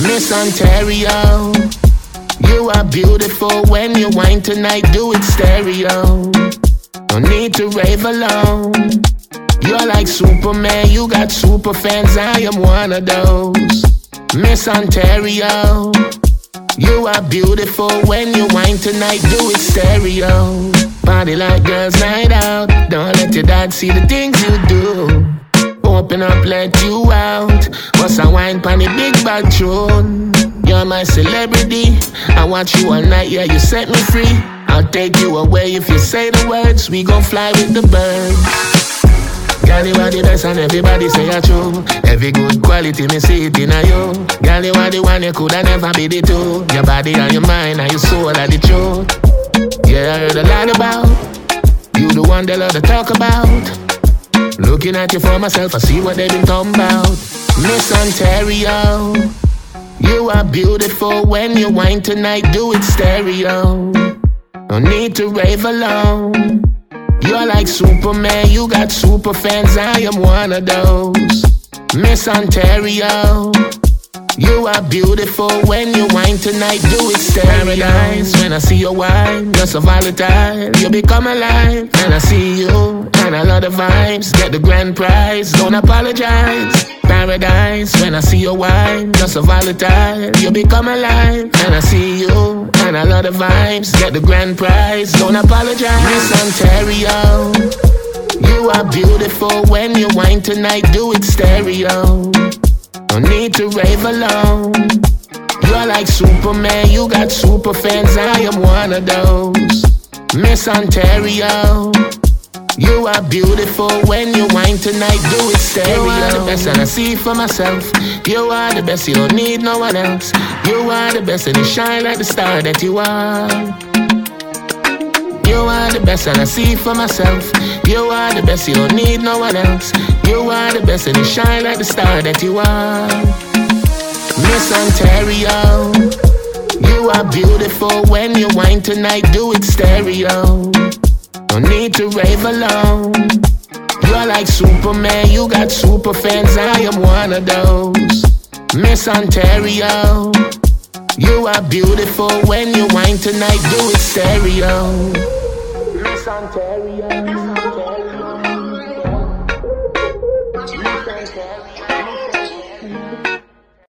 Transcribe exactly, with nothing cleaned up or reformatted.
Miss Ontario, you are beautiful when you whine tonight, do it stereo. No need to rave alone. You're like Superman, you got super fans, I am one of those. Miss Ontario, you are beautiful when you whine tonight, do it stereo. Party like girls night out, don't let your dad see the things you do. Open up, let you out, bust a wine pon the big bad tune. You're my celebrity, I watch you all night, yeah, you set me free. I'll take you away if you say the words, we gon' fly with the birds. Girl, you are the best and everybody say you're true. Every good quality, me see it in a you. Girl, you are the one, you coulda never be the two. Your body and your mind and your soul are the truth. Yeah, I heard a lot about you, the one they love to talk about. Looking at you for myself, I see what they've been talking about. Miss Ontario, you are beautiful when you whine tonight, do it stereo. No need to rave alone. You're like Superman, you got super fans, I am one of those. Miss Ontario, you are beautiful when you whine tonight, do it stereo. Paradise, when I see your wine, you're so volatile, you become alive. And I see you, and I love the vibes, get the grand prize, don't apologize. Paradise, when I see your wine, you're so volatile, you become alive. And I see you, and I love the vibes, get the grand prize, don't apologize. Miss Ontario, you are beautiful when you whine tonight, do it stereo. No need to rave alone. You're like Superman, you got super fans, I am one of those. Miss Ontario, you are beautiful when you whine tonight, do it stereo. You are the best and I see for myself. You are the best, you don't need no one else. You are the best and you shine like the star that you are. You are the best and I see for myself. You are the best, you don't need no one else. You are the best and you shine like the star that you are. Miss Ontario, you are beautiful when you whine tonight, do it stereo. No need to rave alone. You're like Superman, you got super fans, I am one of those. Miss Ontario, you are beautiful when you whine tonight, do it stereo. Miss Ontario, Miss Ontario, Miss Ontario.